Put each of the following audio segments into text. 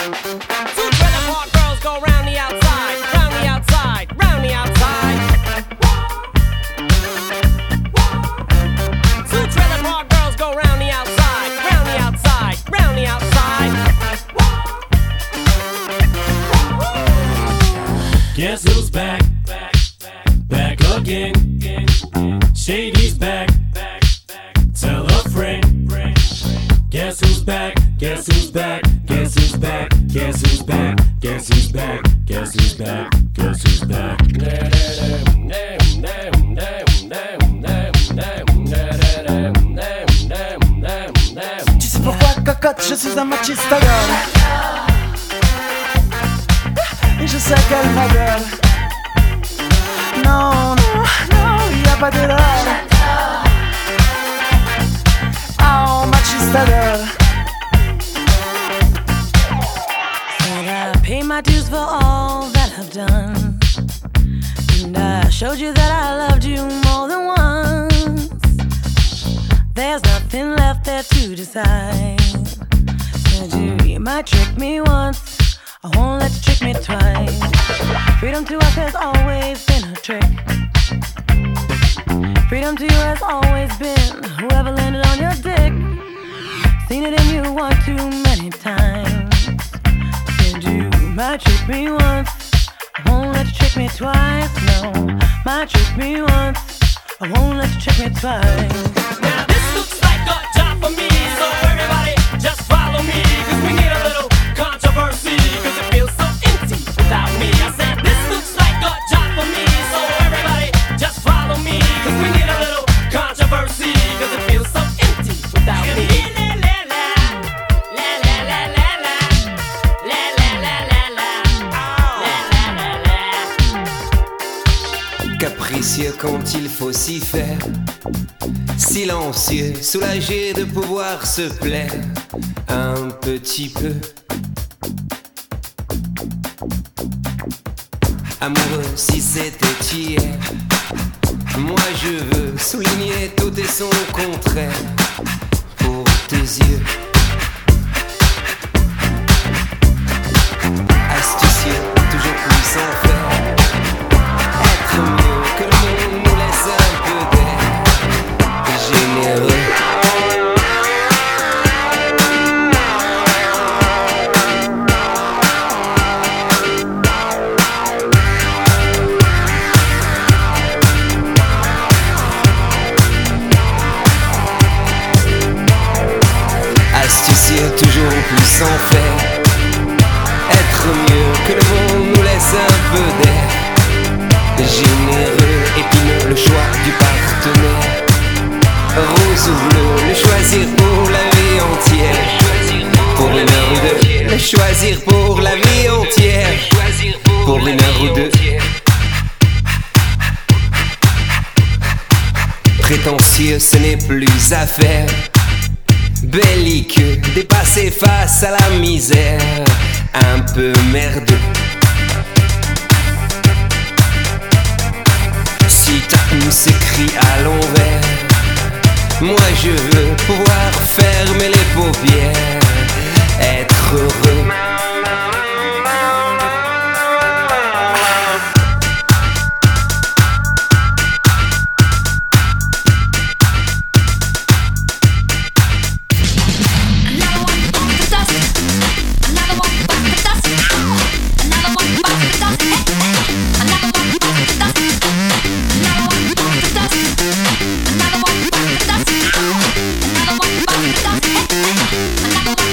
Two trailer park girls go round the outside, round the outside, round the outside. Two trailer park girls go round the outside, round the outside, round the outside. Guess who's back? Back again. Shady's back. Tell a friend. Guess who's back? Guess who's back? Guess who's back? Guess who's back? Guess who's back? Guess who's back? Guess who's back? Tu sais pourquoi, cocotte, je suis un machista girl. Et je sais qu'elle m'adore. Non, non, non, y a pas d'erreur. Oh, machista girl. Said I pay my dues for all that I've done, and I showed you that I loved you more than once. There's nothing left there to decide. Said you might trick me once, I won't let you trick me twice. Freedom to us has always been a trick. Freedom to you has always been whoever landed on your dick. Seen it in you one too many times. Said you might trick me once, I won't let you trick me twice. No, might trick me once, I won't let you trick me twice. Now this looks like a job for me, so everybody just follow me, cause we need a little controversy, cause it feels so empty without me. I said this looks like a job for me, so everybody just follow me, cause we need a little controversy, cause it feels so empty without me. Capricieux quand il faut s'y faire, silencieux, soulagé de pouvoir se plaire un petit peu. Amoureux si c'était hier, moi je veux souligner tout et son contraire pour tes yeux. Astucieux, toujours plus sans faire, être mieux que le monde nous laisse un peu d'air, généreux. Astucieux, toujours plus sans faire, être mieux que le monde nous laisse un peu d'air, généreux, épineux, le choix du partenaire, rose ou bleu, le choisir pour la vie entière, pour une heure ou deux, le choisir pour la vie entière, pour une heure ou deux. Prétentieux, ce n'est plus à faire, belliqueux, dépassé face à la misère, un peu merdeux. Si tout s'écrit à l'envers, moi je veux pouvoir fermer les paupières, être heureux. Another one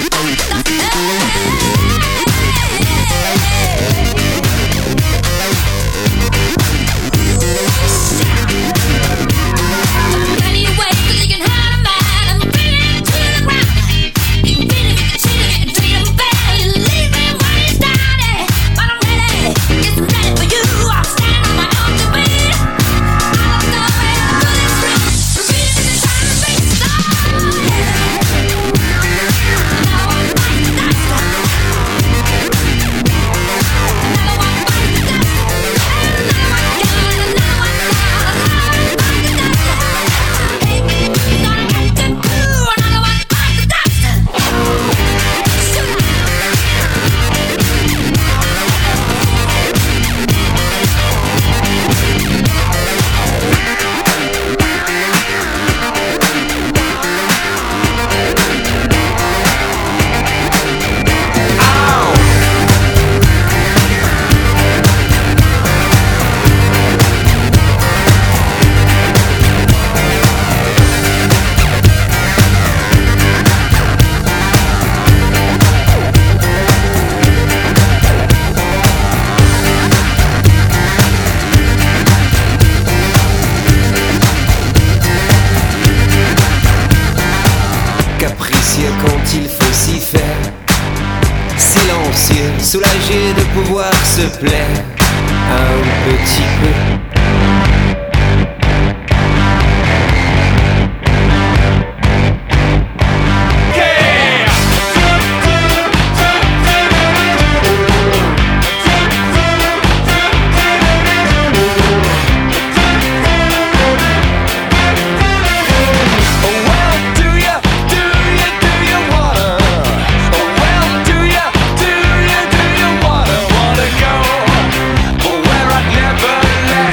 soulagé de pouvoir se plaire un petit peu. Where I'd never let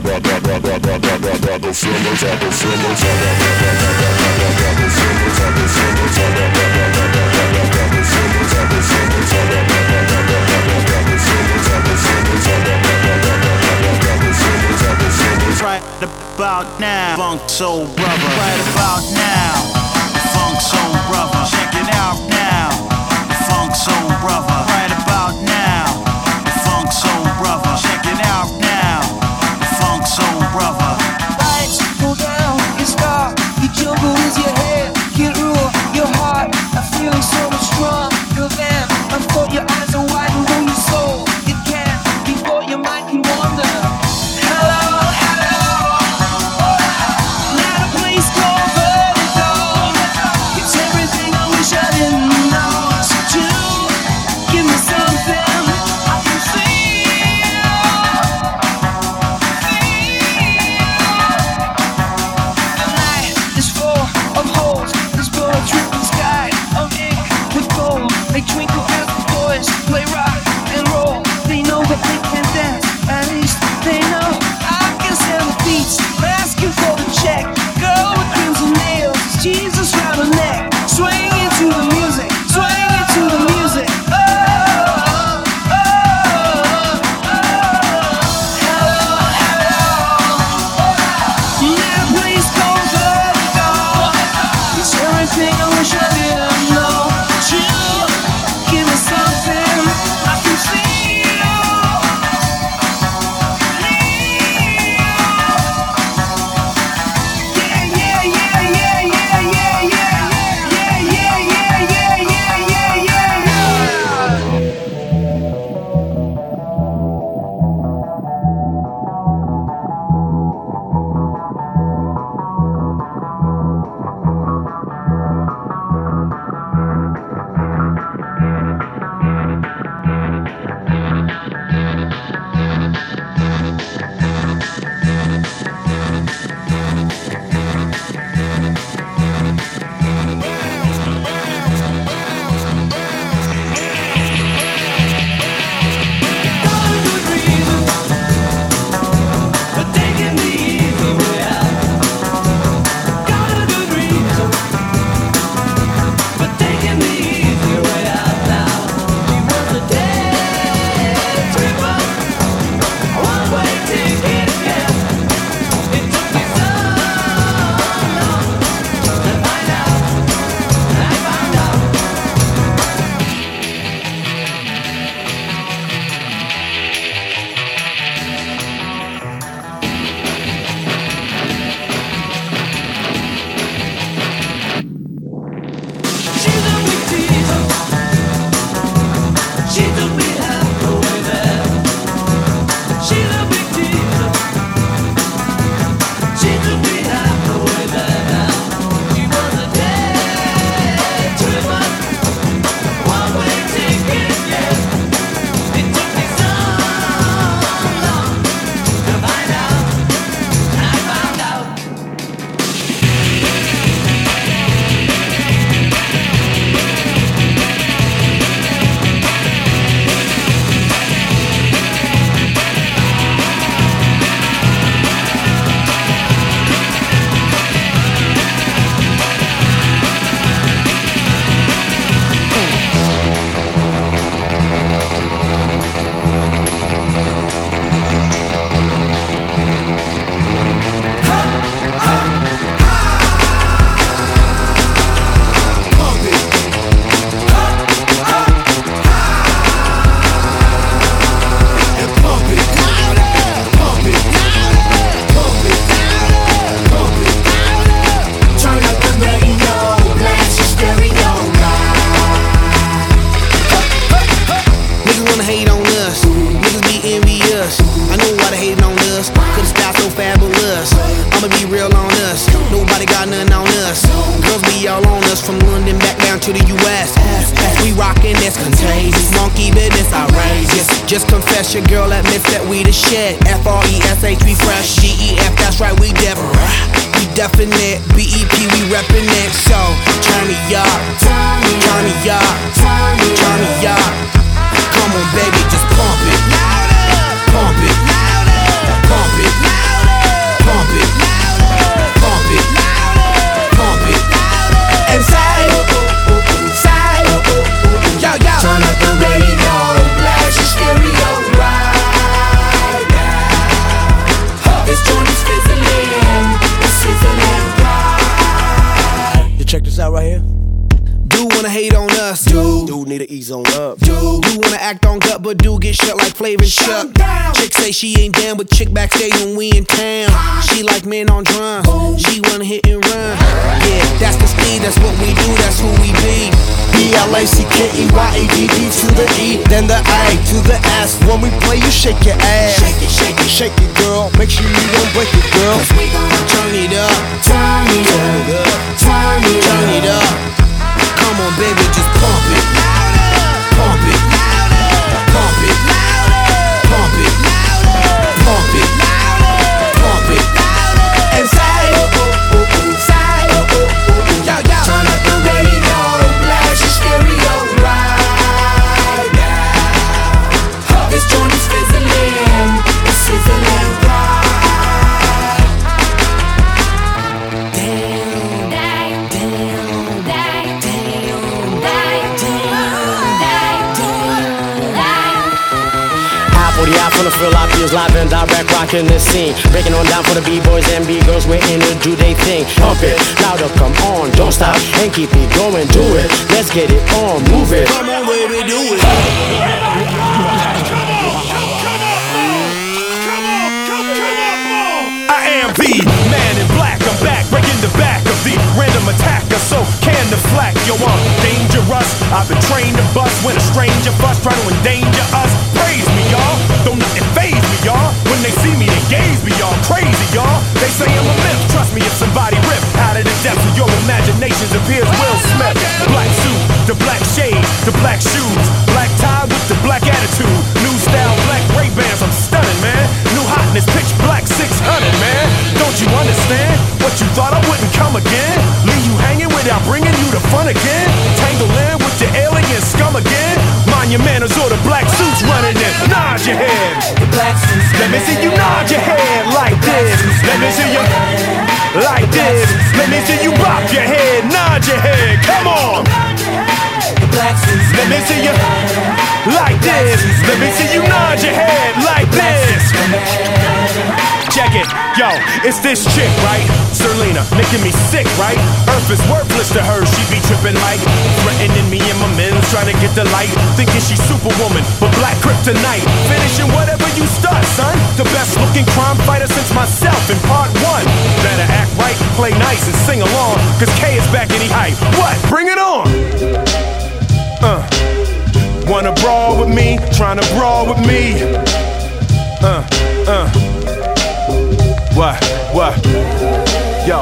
Right about now, Funk Soul Brother. Right about now, Funk Soul Brother. Check it out now, Funk Soul Brother. Right about now, Funk Soul Brother. Check it out now, Funk Soul Brother. Lights go down, it's dark. Your jungle is your head, can rule your heart. I'm feeling so much stronger than I thought. Your eyes are wide and know your soul. It can before your mind can wander. to the US. We rockin', it's contagious. Monkey business outrageous. Just confess your girl admits that we the shit. F-R-E-S-H, we fresh. G-E-F, that's right, we different. We definite. B-E-P, we reppin' it. So, turn me up. Turn me up. Turn me up. Come on, baby, just pump it. Pump it. Pump it. check this out right here. Dude wanna hate on us. Dude need to ease on up. Dude wanna act on gut, but dude get shut like Flavor Shut. Chick say she ain't down, but chick backstage when we in town. She like men on drums. She wanna hit and run. Yeah, that's the speed, that's what we do, that's who we be. B-L-A-C-K-E-Y-A-D-D to the E, then the A to the S. When we play, you shake your ass. Shake it, shake it, shake it, girl. Make sure you don't break it, girl. Cause we gon' turn it up, turn it up, turn it up. Come on, baby, just pump it. Pump it. Pump it. Pump it. Pump it. Pump it. And say, turn up the radio, blast your stereo right now. This joint is fizzling, it's sizzling right. From the Philadelphia's live and direct, rocking the scene. Breaking on down for the B-boys and B-girls, we're in to do they thing. Pump it, louder, come on, don't stop, and keep it going, do it. Let's get it on, move it. Come on, baby, do it. I am the man in black, I'm back, breaking the back of the random attacker. So can the flak, yo, I'm dangerous. I've been trained to bust when a stranger fuss, try to endanger us. Praise me, y'all, don't nothing faze me, y'all. When they see me, they gaze me, y'all, crazy, y'all. They say I'm a myth, trust me if somebody rip out of the depths of your imaginations appears Will Smith. Black suit, the black shades, the black shoes, black tie with the black attitude. New style, black Ray-Bans, I'm stunning, man. New hotness, pitch black 600, man. Don't you understand? What you thought I wouldn't come again? Leave you hanging without bringing you the fun again? Tangle in with your alien scum again? Mind your manners or the black suits running in. Nod your head. Let me see you nod your head like this. Let me see you like this. Let me see you bop your head, nod your head. Come on. Let me see you like this. Let me see you nod your head like this. Check it, yo, it's this chick, right? Serlena, making me sick, right? Earth is worthless to her, she be tripping like threatening me and my men's trying to get the light. Thinking she's Superwoman, but black kryptonite. Finishing whatever you start, son. The best looking crime fighter since myself in part 1. Better act right, play nice and sing along, cause K is back and he hype. What? Bring it on! Wanna brawl with me, tryna brawl with me. What? Yo.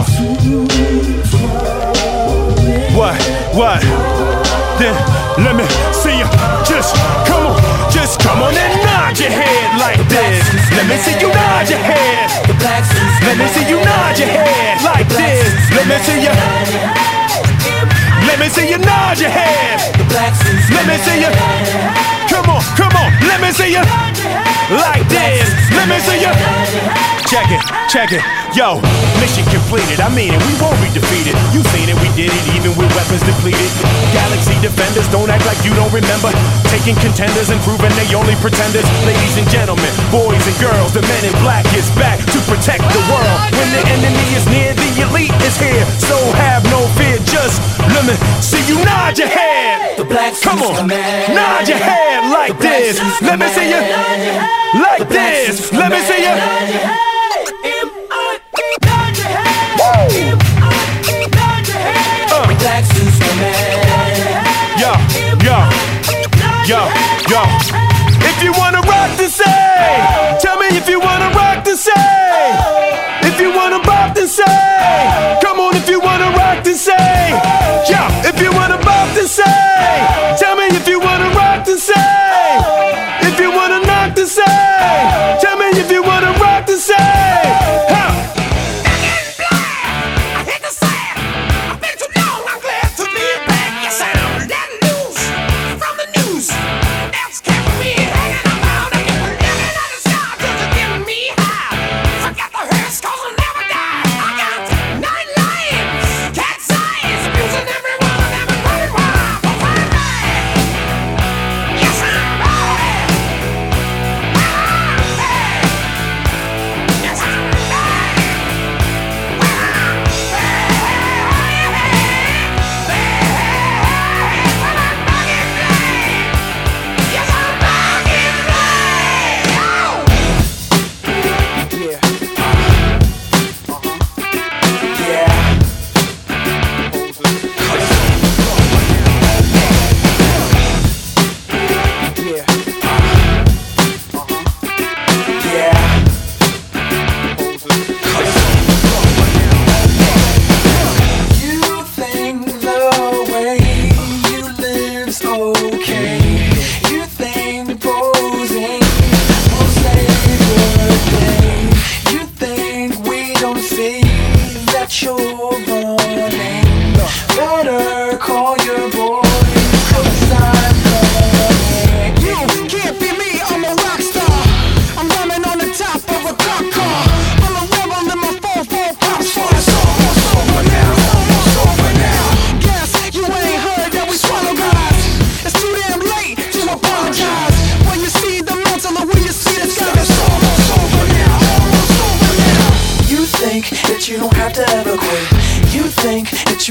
What? Then let me see you. Just come on and nod your head like this. Let me see you nod your head. Let me see you nod your head like this. Let me see you. Let me see you nod your head. Let me see you. Come on. Let me see you. Like this. Let me see you. Check it. Yo, mission completed. I mean it, we won't be defeated. You seen it, we did it, even with weapons depleted. Galaxy defenders, don't act like you don't remember. Taking contenders and proving they only pretenders. Ladies and gentlemen, boys and girls, the men in black is back to protect the world. When the enemy is near, the elite is here. So have no fear, just let me see you nod your head. Come on, nod your head like this. Let me see you like this. Let me see you. Yo. If you wanna rock the say, tell me if you wanna rock the say. If you wanna bop the say, come on if you wanna rock the say. Yo, if you wanna bop the say, tell me if you wanna rock the say. If you wanna knock the say, tell me if you wanna rock the say. From the news, that's Captain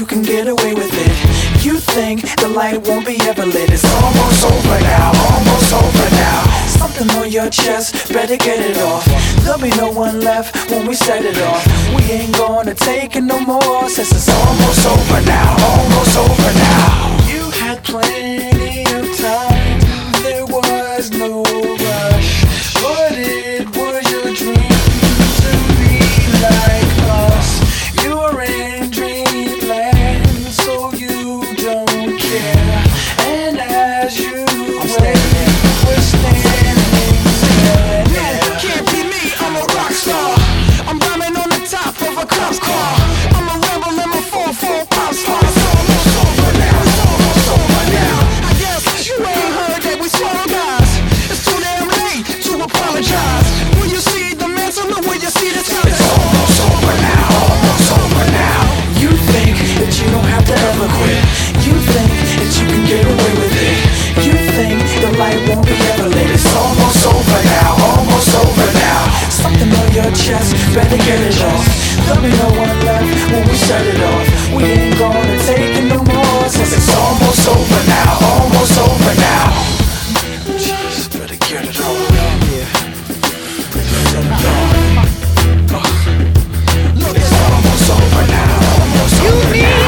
you can get away with it. You think the light won't be ever lit. It's almost over now, almost over now. Something on your chest, better get it off. There'll be no one left when we set it off. We ain't gonna take it no more, since it's almost over now, almost over now. You had plenty of time, there was no rush, but it was your dream to be like us. You're in dreamland, so you don't care. And as you wait, we're standing there. No, can't be me, I'm a rock star. I'm bombing on the top of a cop car. I'm a rebel in my 4-4 pop star. It's almost over now, it's almost over now. I guess you ain't heard that we swallow guys. It's too damn late to apologize. When you see the mantle, know when you see the time. It's almost over now, almost over now. You think that you don't have to ever quit. You think that you can get away with it. You think the light won't be ever lit. It's almost over now, almost over now. Something on your chest, better get it off. There'll be no one left when we set it off. We ain't gonna take it no more, since it's almost over now, almost over now. Jeez, better get it off. Yeah. Set it off. Look, it's almost over now, almost over now.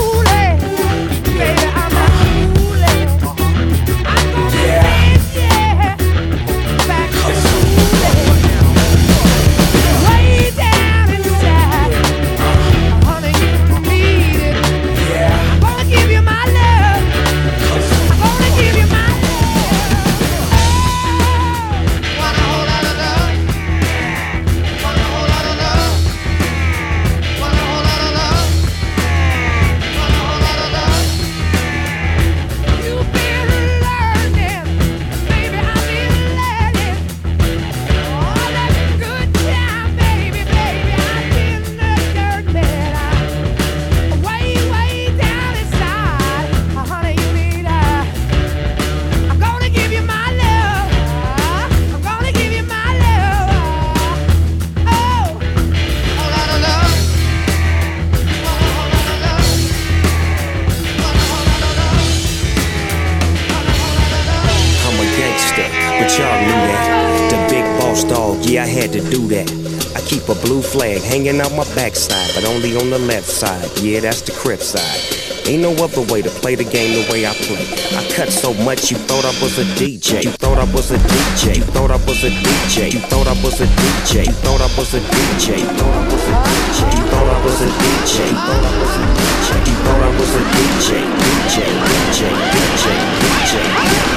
Yeah, I had to do that. I keep a blue flag hanging out my backside, but only on the left side. Yeah, that's the Crip side. Ain't no other way to play the game the way I play. I cut so much you thought I was a DJ. You thought I was a DJ. You thought I was a DJ. You thought I was a DJ. You thought I was a DJ. You thought I was a DJ. You thought I was a DJ. You thought I was a DJ. You thought I was a DJ. DJ, DJ, DJ, DJ.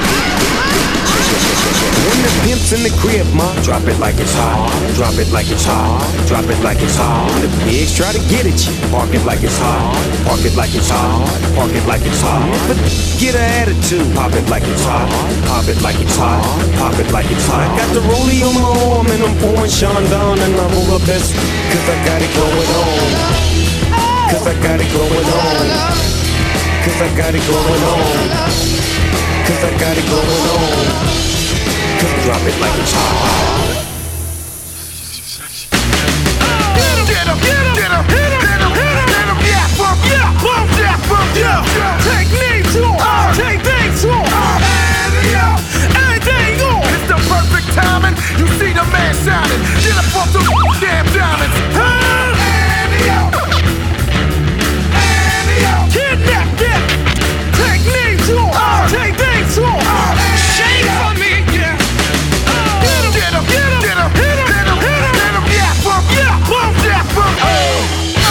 When the pimp's in the crib, ma, drop it like it's hot. Drop it like it's hot. Drop it like it's hot. When the pigs try to get at you, park it like it's hot. Park it like it's hot. Park it like it's hot. But get an attitude. Pop it like it's hot. Pop it like it's hot. Pop it like it's hot. Got the rollie on my arm and I'm pouring Sean down and I'm all the best. Cause I got it going on. Cause I got it going on. Cause I got it going on. Cause I got it going on. Drop it like it's hot. Get up, get up, get up, hit him, hit him, hit him, hit him, yeah, bump, yeah, bump, yeah, bump, yeah. Take me to him, take things to him, and yeah, everything on. It's the perfect timing. You see the man shining. Get up off the damn diamonds, and yeah, kidnap them. Take me to him, take things to him, shake for me, yeah. Get him, get him, get him, hit him, hit him, hit him, yeah, bump, yeah, bump, yeah, bump.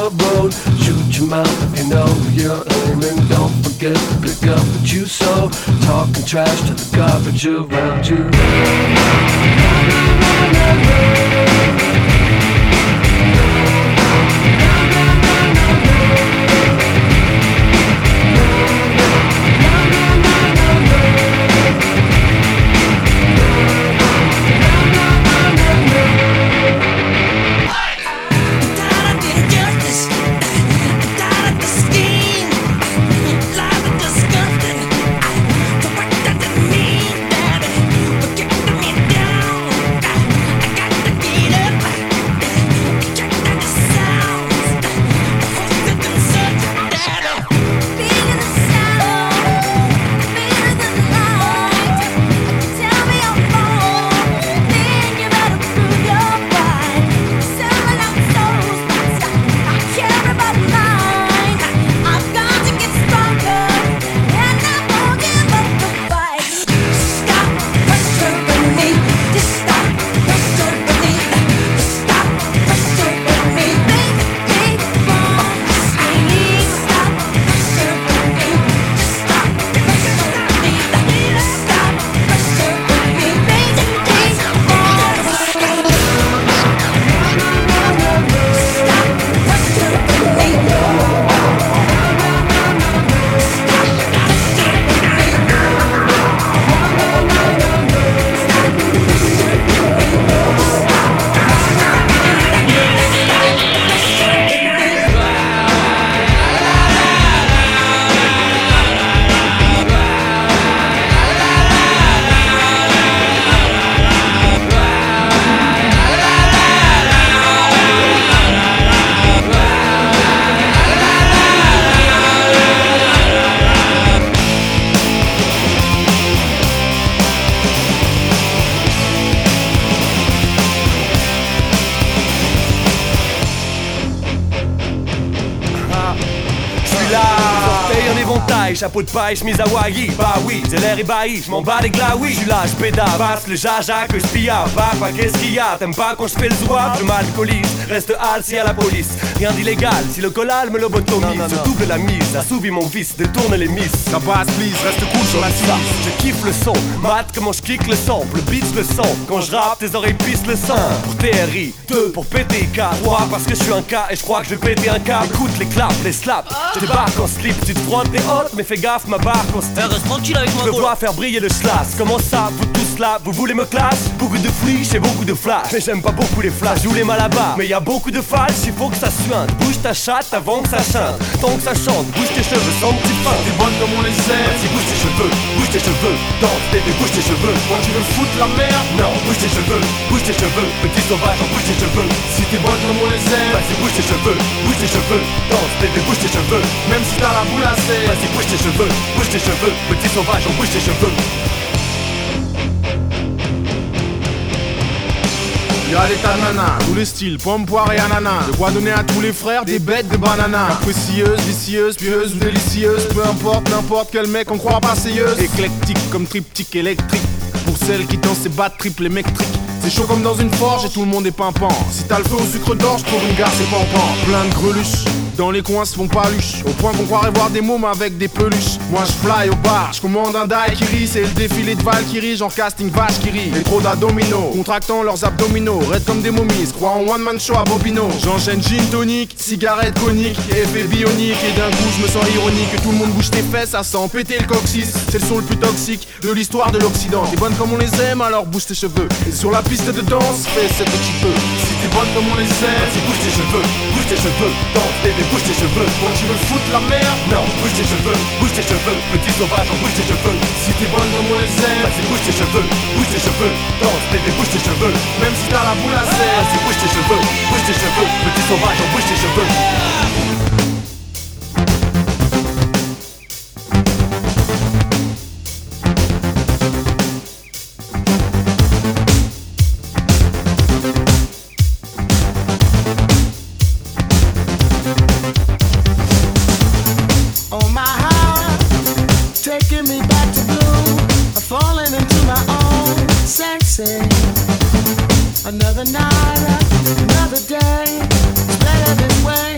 the road. Shoot your mouth if you know you're aiming. Don't forget to pick up what you sow. Talking trash to the garbage around you. Chapeau de paille, chemise Hawaii. Bah oui, j'ai l'air ébahi, j'm'en bats les glaouis. J'suis là, j'pédale, passe le jaja que j'pilla. Papa, qu'est-ce qu'il y a? T'aimes pas quand j'fais le zouave? Je m'alcoolise, reste hal si à la police. Rien d'illégal, si le collal me lobotomise. Je double la mise, assouvit mon vice, détourne les miss. Ça passe, please, reste cool sur la cime. Je kiffe le son, mate comment j'kick le son. Le beat le son, quand j'rappe tes oreilles pissent le sang. Pour TRI, 2 pour péter K, 3 parce que je suis un K et je crois que je vais péter un K. Écoute les claps, les slaps, je débarque en slip. Tu te frottes t'es hot mais fais gaffe ma barre constate. Reste tranquille avec moi. Je vois faire briller le schlass. Comment ça, vous tous là, vous voulez me clash? Beaucoup de flics et beaucoup de flash. Mais j'aime pas beaucoup les flashs, je les malabar. Mais y a beaucoup de falches, il faut que ça suinte. Bouge ta chatte avant que ça chante. Tant que ça chante, bouge tes cheveux sans petit fin. T'es bonne comme on les aime. Vas-y bouge tes cheveux, danse bébé, bouge tes cheveux. Quand tu veux foutre la merde, non, bouge tes cheveux, petit sauvage, bouge tes cheveux. Si t'es bonne comme on les aime, vas-y bouge tes cheveux, danse bébé, bouge tes cheveux. Même si t'as la boule à serre, vas-y bouge tes cheveux, petit sauvage, on bouge tes cheveux. Y'a des tas de nanas, tous les styles, pomme, poire et ananas. De quoi donner à tous les frères des bêtes de bananas. Capricieuse, vicieuse, pieuse ou délicieuse. Peu importe, n'importe quel mec, on croit pas séyeuse. Éclectique comme triptyque électrique. Pour celles qui dansent ces battes triple électriques. C'est chaud comme dans une forge et tout le monde est pimpant. Si t'as le feu au sucre d'orge, pour une gare c'est pampant. Plein de greluches, dans les coins se font paluches. Au point qu'on croirait voir des mômes avec des peluches. Moi je fly au bar, je commande un daiquiri. C'est le défilé de Valkyrie, genre casting vache qui rit. Et trop d'abdominaux, contractant leurs abdominaux. Raides comme des momies, se croient en one man show à Bobino. J'enchaîne gin tonic, cigarette conique, effet bionique. Et d'un coup je me sens ironique. Que tout le monde bouge tes fesses, ça sent péter le coccyx. C'est le son le plus toxique de l'histoire de l'Occident. T'es bonne comme on les aime, alors bouge tes cheveux. Et sur la piste de danse, fais ce que tu peux. Si t'es bonne comme on les aime, vas-y bouge tes cheveux, danse bébé, bouge tes cheveux. Quand tu veux foutre la merde, non, bouge tes cheveux, petit sauvage, bouge tes cheveux. Si t'es bonne comme on les aime, vas-y bouge tes cheveux, danse bébé, bouge tes cheveux. Même si t'as la boule à serre, vas-y bouge tes cheveux, petit sauvage, bouge tes cheveux. Another night, another day, it's better this way.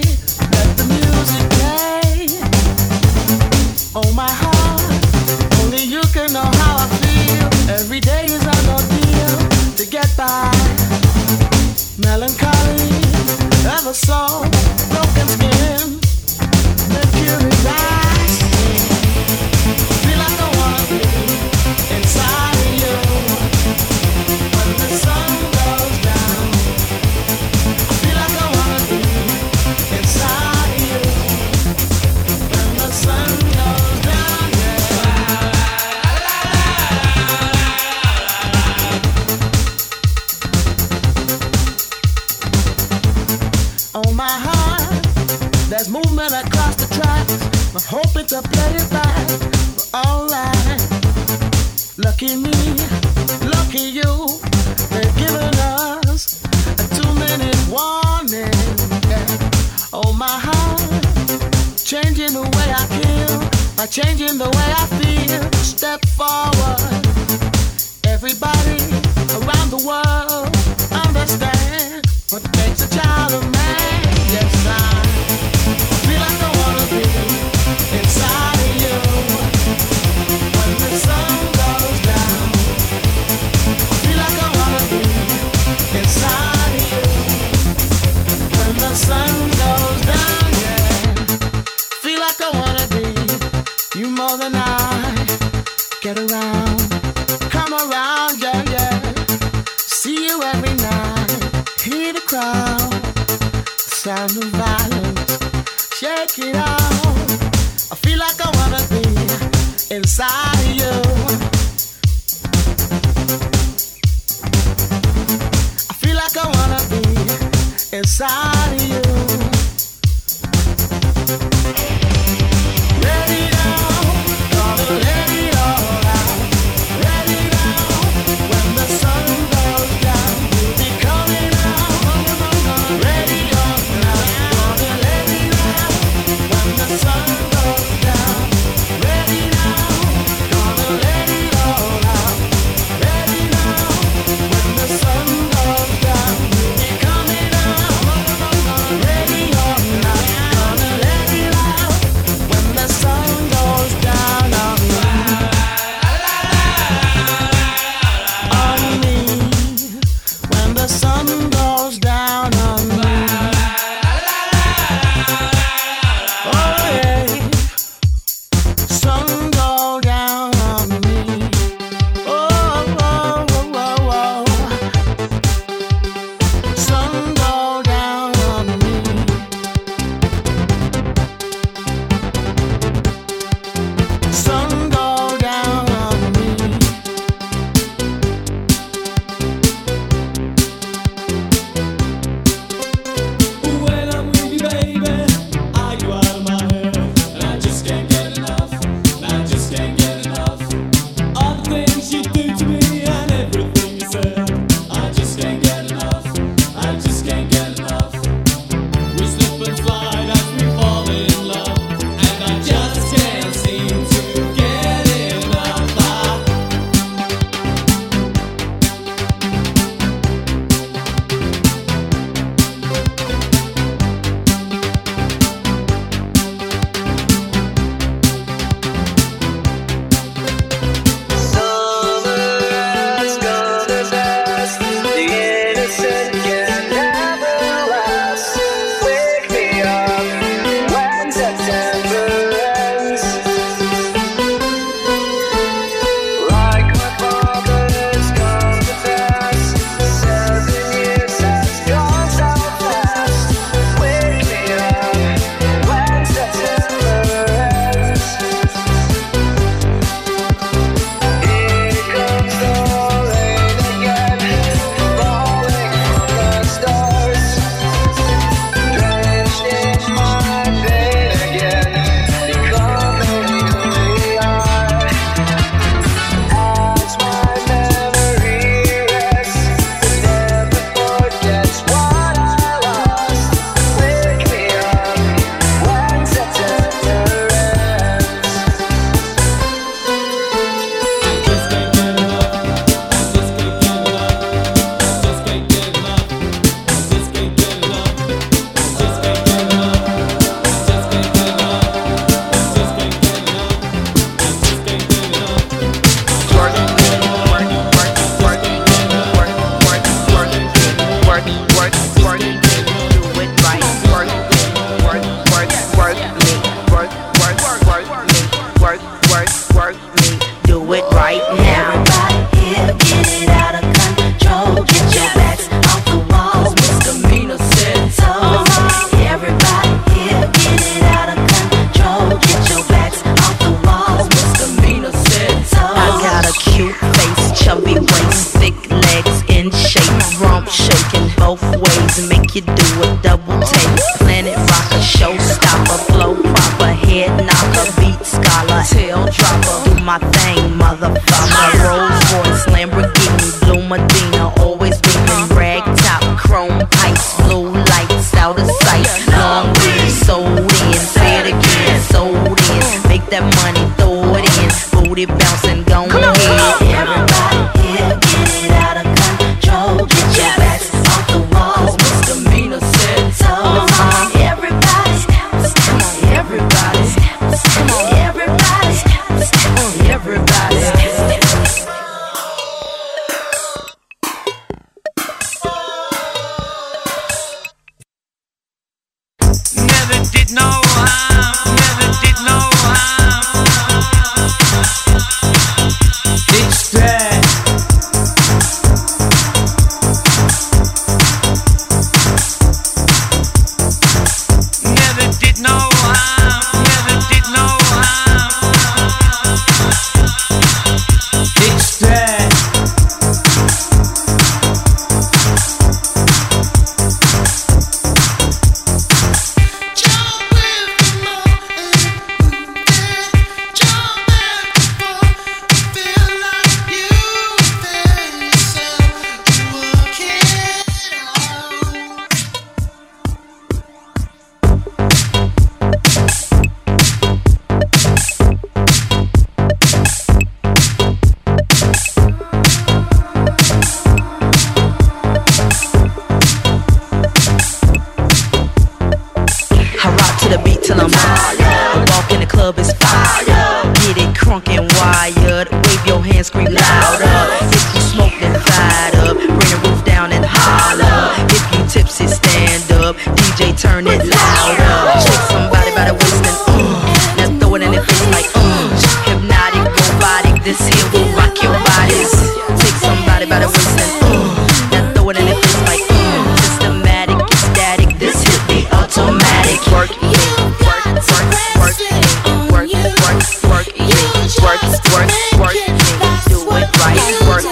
There's movement across the tracks. I'm hoping to play it back. We're alright. Lucky me, lucky you. They've given us a 2-minute warning. Yeah. Oh my heart, changing the way I kill by changing the way I feel. Step forward. Everybody around the world understand what makes a child a man. Yes, I feel like I wanna be inside of you. When the sun goes down, I feel like I wanna be inside of you. When the sun goes down, yeah. Feel like I wanna be you more than I. Get around, come around, yeah, yeah. See you every night. Hear the crowd, sound of violence. Shake it out. I feel like I wanna be inside of you. I feel like I wanna be inside of you. Ready now, gonna let it all out. Ready now, when the sun goes down, you'll be coming out. Ready or not, gonna let it out. When the sun goes down, ready now, gonna let it all out. Ready now, when the sun goes down, you'll be coming out. Ready or not, gonna let it out. When the sun goes down on me, on me. When the sun goes down on me, oh yeah. Sun go down on me, oh oh oh oh oh. Sun go down on me. Sun go down on me. When I'm with you, baby, are you out of my head? And I just can't get enough. And I just can't get enough. All the things you do to me and everything you said. I just can't get enough. I just can't get enough. We slip and slide as we fall in love, and I just can't seem to get enough. Summer's gonna last. The innocent can never last. Wake me up when September ends. Like my father's gone to pass. 7 years has gone so fast. Wake me up when September ends. Here comes the rain again, falling from the stars, drenched in my pain again, becoming who we are. As my memory rests, it never forgets what I lost. Wake me up when September ends. Do it right now. Everybody here, get it out of control. Get your backs off the walls. Misdemeanor said so. Everybody here, get it out of control. Get your backs off the walls. Misdemeanor said so. I got a cute face, chubby waist, thick legs in shape, rump shaking both ways, make you do a double take. Planet rocker, showstopper. my thing, motherfucker. My Rolls Royce, Lamborghini, Blue Medina, always beaming, rag top, chrome pipes, blue lights out of sight. Long weed, sold in, say it again, sold in. Make that money, throw it in, booty bouncing, go ahead. Everybody here, get it out of control. Get your backs off the walls. Misdemeanor said so. Everybody, come on, everybody, come on, everybody, everybody. Never did no harm, never did no harm. It's that. Never did no harm, never did no harm. It's that. I rock to the beat till I'm wired. Walk in the club is fire. Get it crunk and wired. Wave your hands, scream louder. If you smoke, then fired up. Bring the roof down and holler. If you tipsy, stand up. DJ, turn it louder. Shake somebody by the waist and now throw it in their face like hypnotic, robotic. This here will rock your bodies. Take somebody by the waist and now throw it in their face like systematic, ecstatic. This hit be automatic. Work it, work, work, work it, work, work, work it, work, work, work it, do it right. Work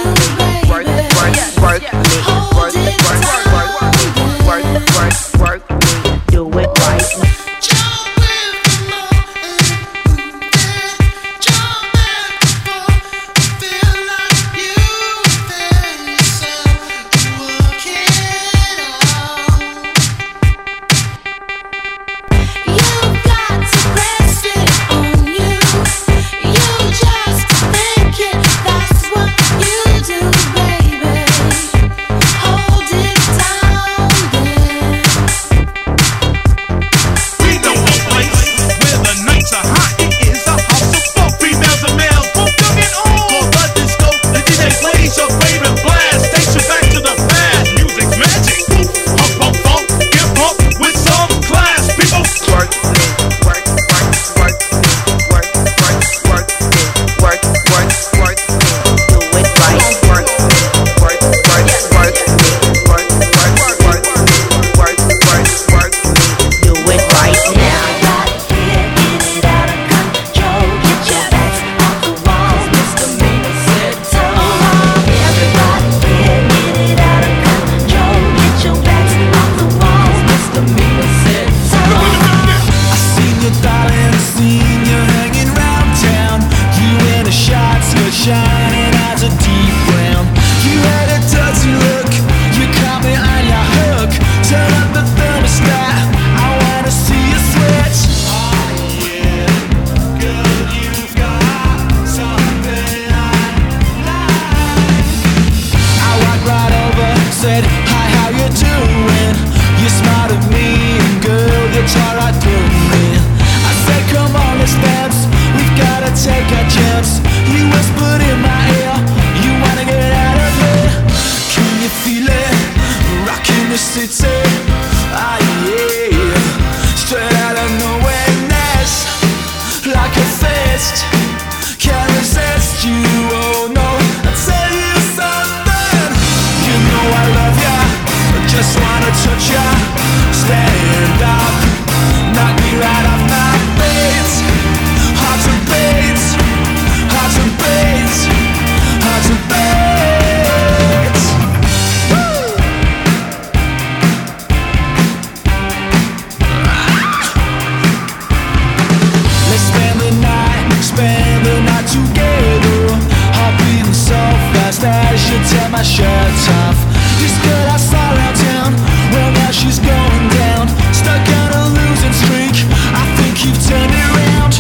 my shirts off. This girl I saw downtown, well now she's going down. Stuck on a losing streak, I think you've turned it around.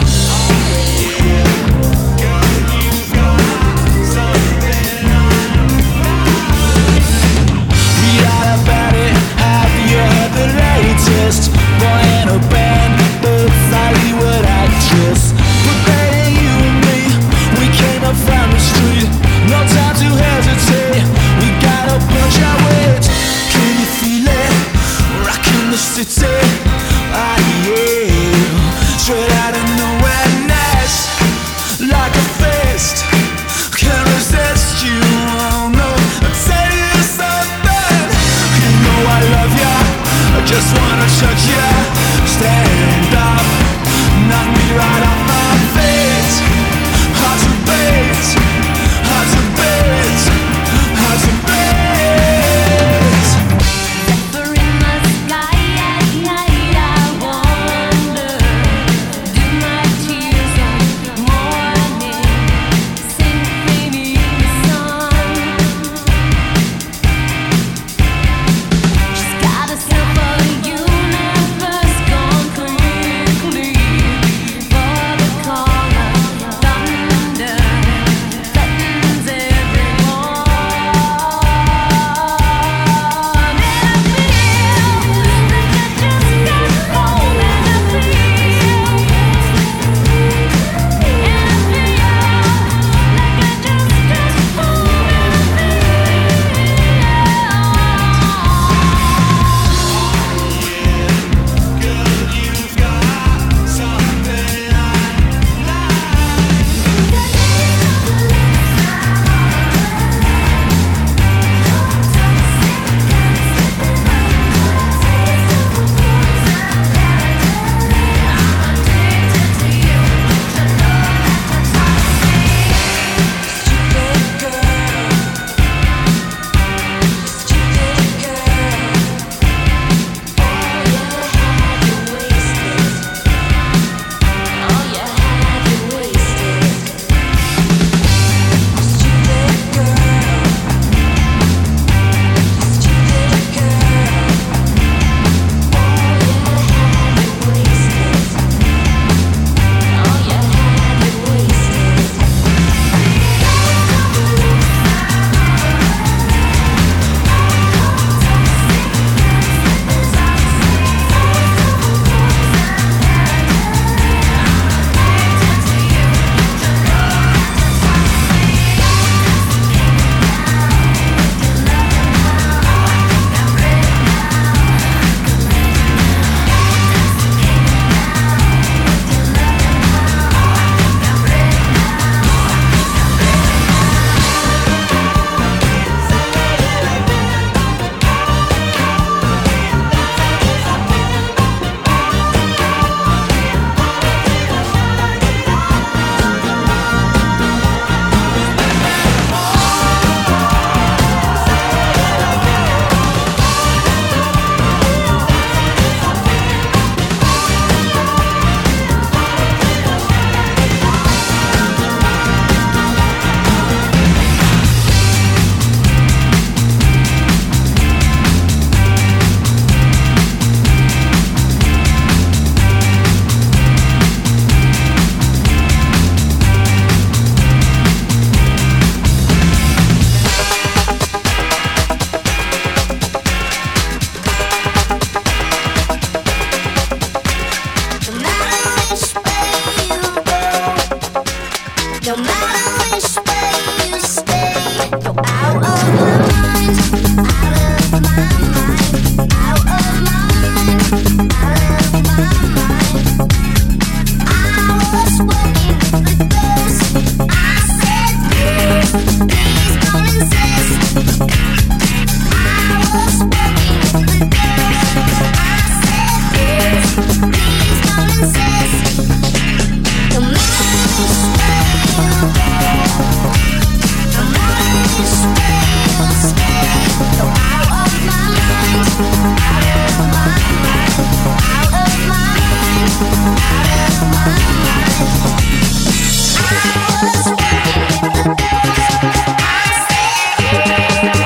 Read all about it, have you heard the latest? Boy in a band, both Hollywood actress. But that ain't you and me, we came up from the street. No time to hesitate, we got a bunch of weight. Can you feel it? Rockin' the city, ah yeah. Straight out of nowhere, nice, like a fist. Can't resist you, oh no. I'll tell you something, you know I love ya, I just wanna touch ya. Stand up, knock me right off my feet. Hard to beat, hard to beat, hard to beat. Zephyr in the sky at night, I wonder, do my tears of morning sink beneath the sun? She's got a silver universe gone quickly for the call of thunder threatens everyone. And I feel like I just got home, and I feel like I just got I was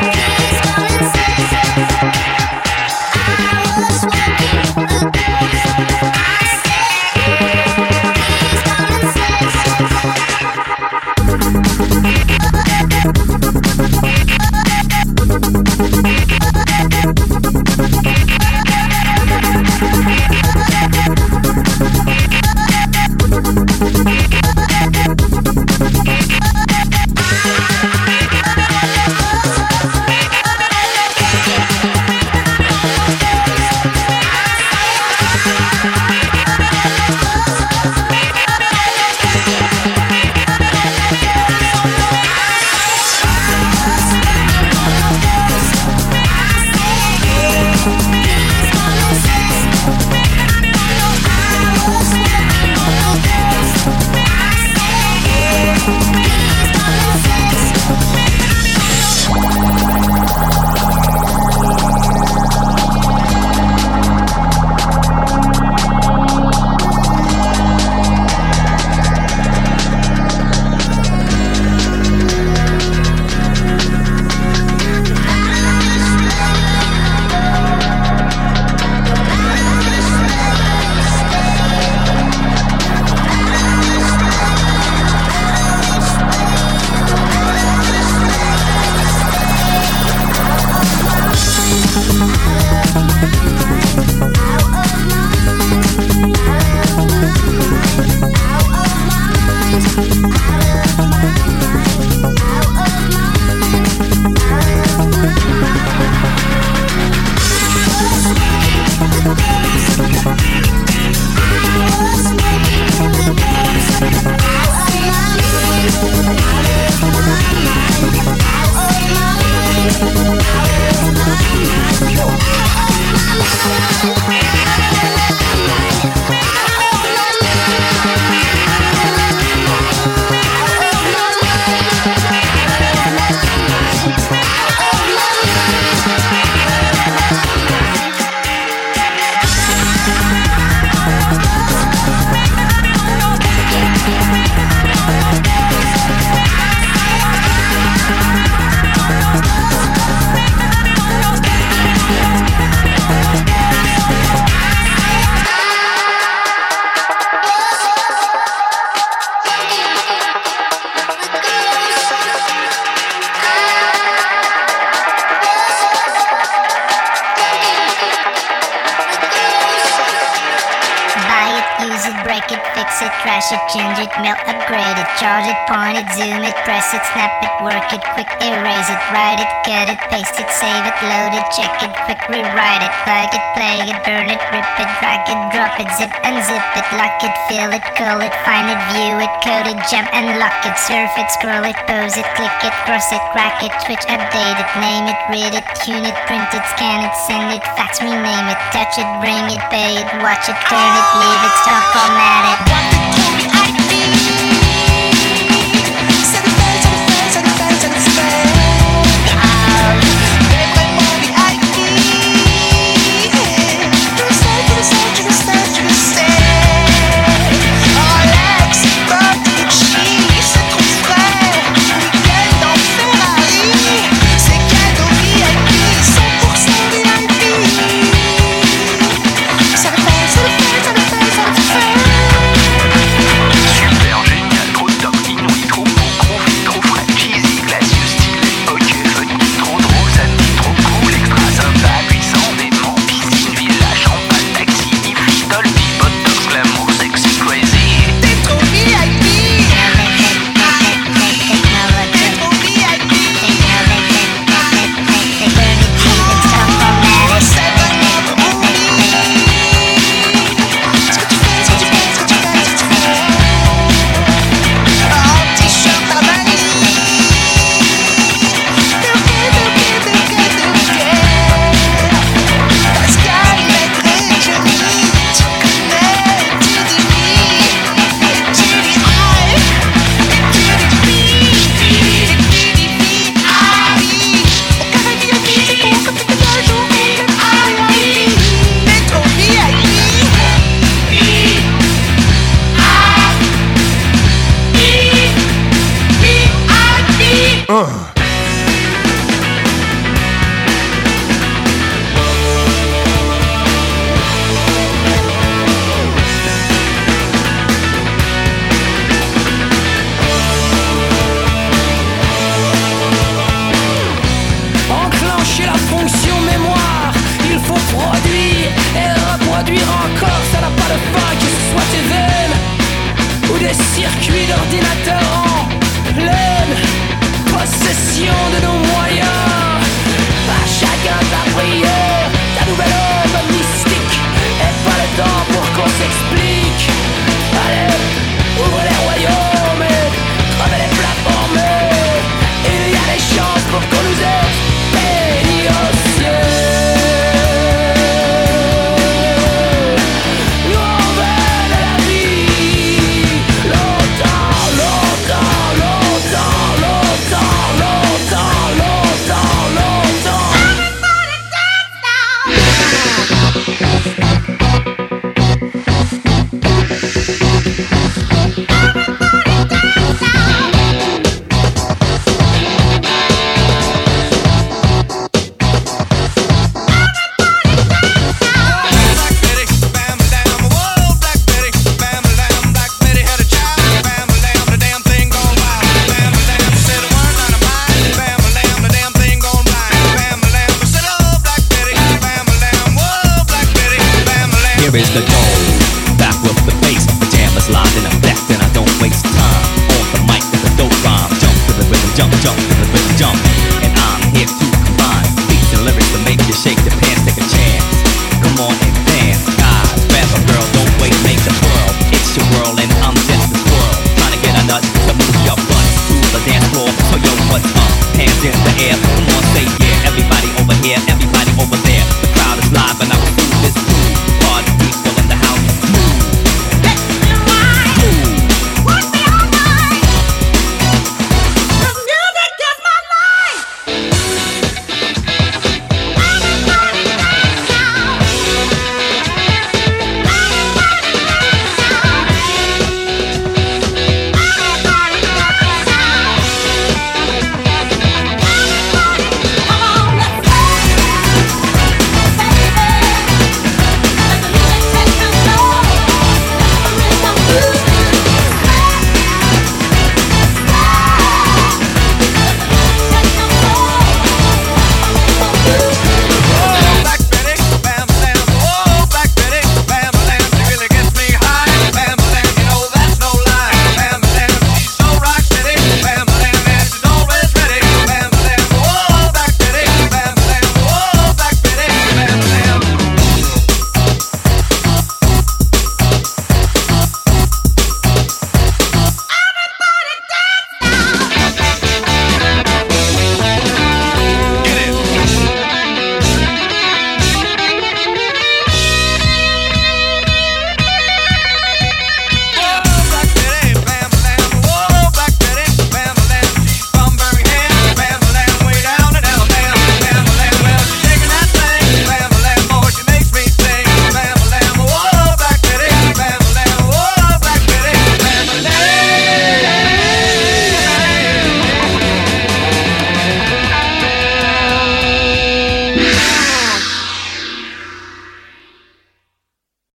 it, use it, break it, fix it, trash it, change it, melt, upgrade it, charge it, point it, zoom it, press it, snap it, work it, quick erase it, write it, cut it, paste it, save it, load it, check it, quick rewrite it, plug it, play it, burn it, rip it, drag it, drop it, zip, unzip it, lock it, fill it, call it, find it, view it, code it, jump and lock it, surf it, scroll it, pose it, click it, cross it, crack it, switch, update it, name it, read it, tune it, print it, scan it, send it, fax, rename it, touch it, bring it, pay it, watch it, turn it, leave it, stop, format it. Here is the goal, back with the bass